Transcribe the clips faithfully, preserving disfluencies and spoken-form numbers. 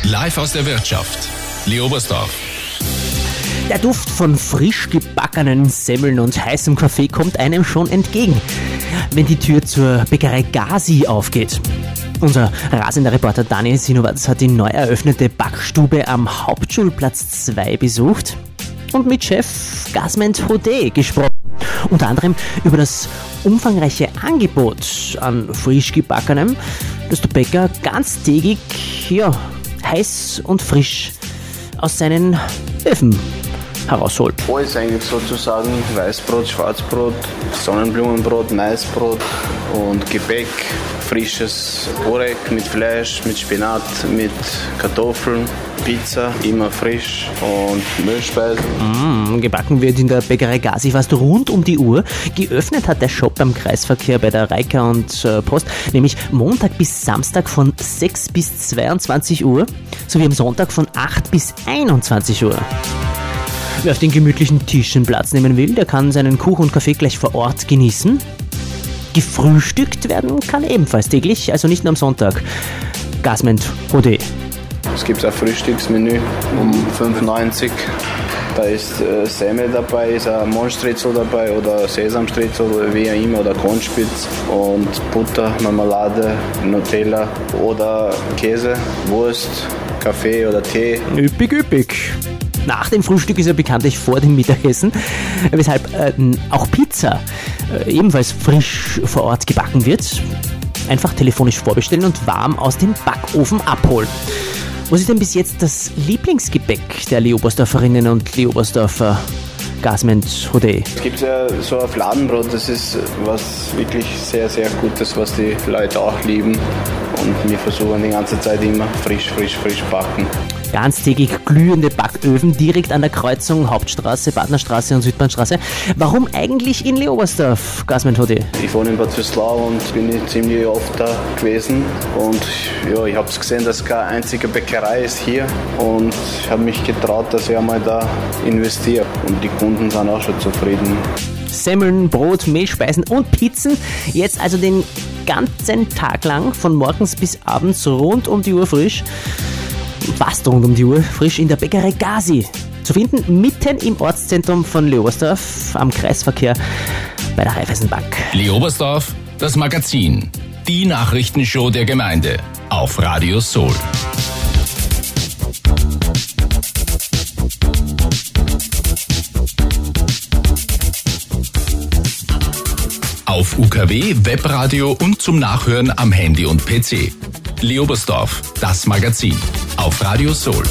Live aus der Wirtschaft. Lee Oberstdorf. Der Duft von frisch gebackenen Semmeln und heißem Kaffee kommt einem schon entgegen, wenn die Tür zur Bäckerei Gazi aufgeht. Unser rasender Reporter Daniel Sinowatz hat die neu eröffnete Backstube am Hauptschulplatz zwei besucht und mit Chef Gazment Hodé gesprochen. Unter anderem über das umfangreiche Angebot an frisch gebackenem, das der Bäcker ganztägig, ja, heiß und frisch aus seinen Öfen herausholt. Alles eigentlich sozusagen, Weißbrot, Schwarzbrot, Sonnenblumenbrot, Maisbrot und Gebäck, frisches Orek mit Fleisch, mit Spinat, mit Kartoffeln, Pizza, immer frisch und Mehlspeisen. Mm, gebacken wird in der Bäckerei Gazi fast rund um die Uhr. Geöffnet hat der Shop beim Kreisverkehr bei der Reika und äh, Post, nämlich Montag bis Samstag von sechs bis zweiundzwanzig Uhr, sowie am Sonntag von acht bis einundzwanzig Uhr. Wer auf den gemütlichen Tischen Platz nehmen will, der kann seinen Kuchen und Kaffee gleich vor Ort genießen. Gefrühstückt werden kann ebenfalls täglich, also nicht nur am Sonntag. Gazment Hodé. Es gibt ein Frühstücksmenü um fünf neunzig. Da ist äh, Semmel dabei, ist ein Mohnstritzel dabei oder Sesamstritzel, wie auch immer, oder Kornspitz und Butter, Marmelade, Nutella oder Käse, Wurst, Kaffee oder Tee. Üppig, üppig. Nach dem Frühstück ist ja bekanntlich vor dem Mittagessen, weshalb äh, auch Pizza äh, ebenfalls frisch vor Ort gebacken wird. Einfach telefonisch vorbestellen und warm aus dem Backofen abholen. Was ist denn bis jetzt das Lieblingsgebäck der Lee Oberstdorferinnen und Lee Oberstdorfer Gazment Hodé? Es gibt ja so ein Fladenbrot, das ist was wirklich sehr, sehr Gutes, was die Leute auch lieben. Und wir versuchen die ganze Zeit immer frisch, frisch, frisch backen. Ganztägig glühende Backöfen direkt an der Kreuzung Hauptstraße, Partnerstraße und Südbahnstraße. Warum eigentlich in Lee Oberstdorf, Gazment Hodé? Ich wohne in Bad Vöslau und bin ziemlich oft da gewesen. Und ja, ich habe gesehen, dass keine einzige Bäckerei ist hier. Und ich habe mich getraut, dass ich einmal da investiere. Und die Kunden sind auch schon zufrieden. Semmeln, Brot, Mehlspeisen und Pizzen. Jetzt also den ganzen Tag lang, von morgens bis abends rund um die Uhr frisch. Fast rund um die Uhr frisch in der Bäckerei Gazi. Zu finden mitten im Ortszentrum von Lee Oberstdorf am Kreisverkehr bei der Raiffeisenbank. Lee Oberstdorf, das Magazin. Die Nachrichtenshow der Gemeinde auf Radio Soul. Auf U K W, Webradio und zum Nachhören am Handy und P C. Lee Oberstdorf, das Magazin auf Radio Soul.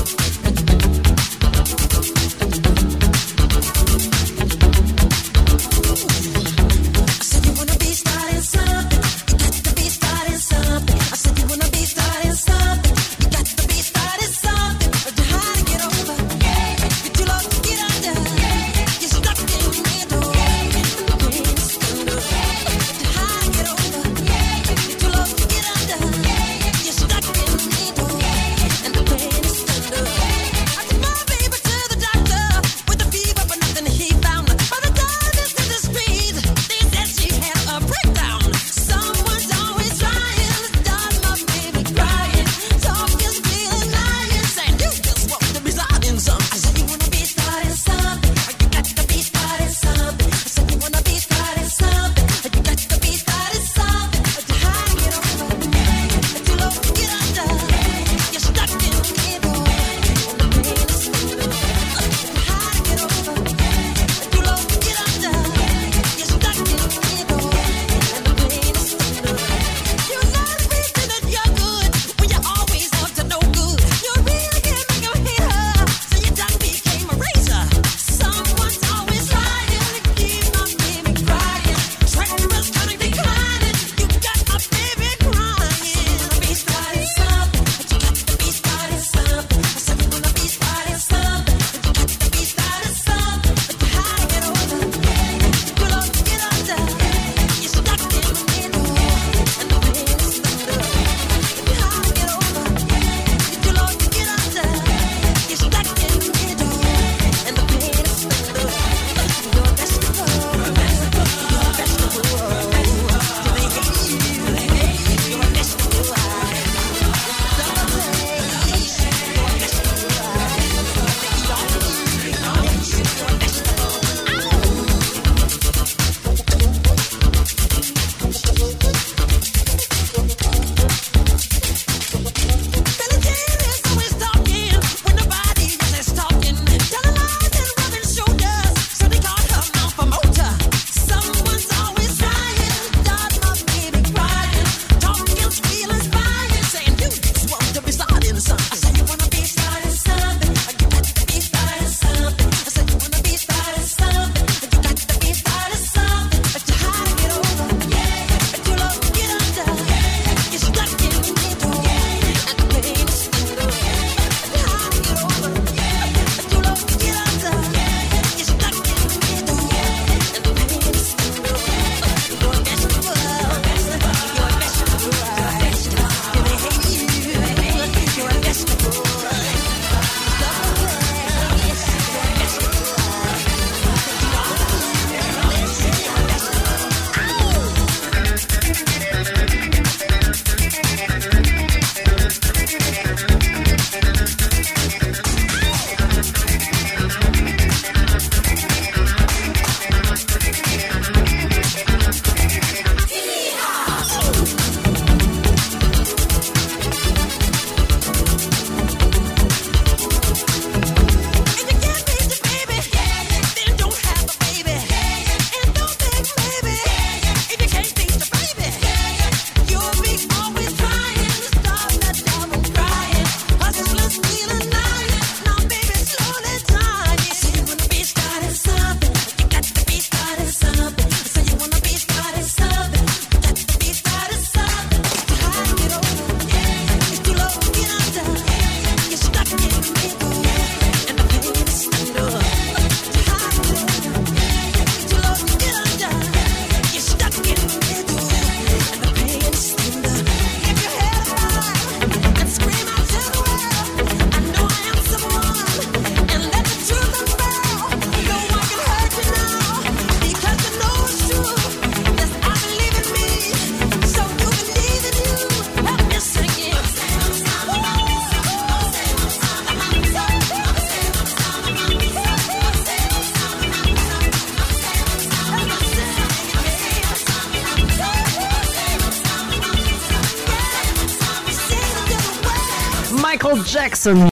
Michael Jackson.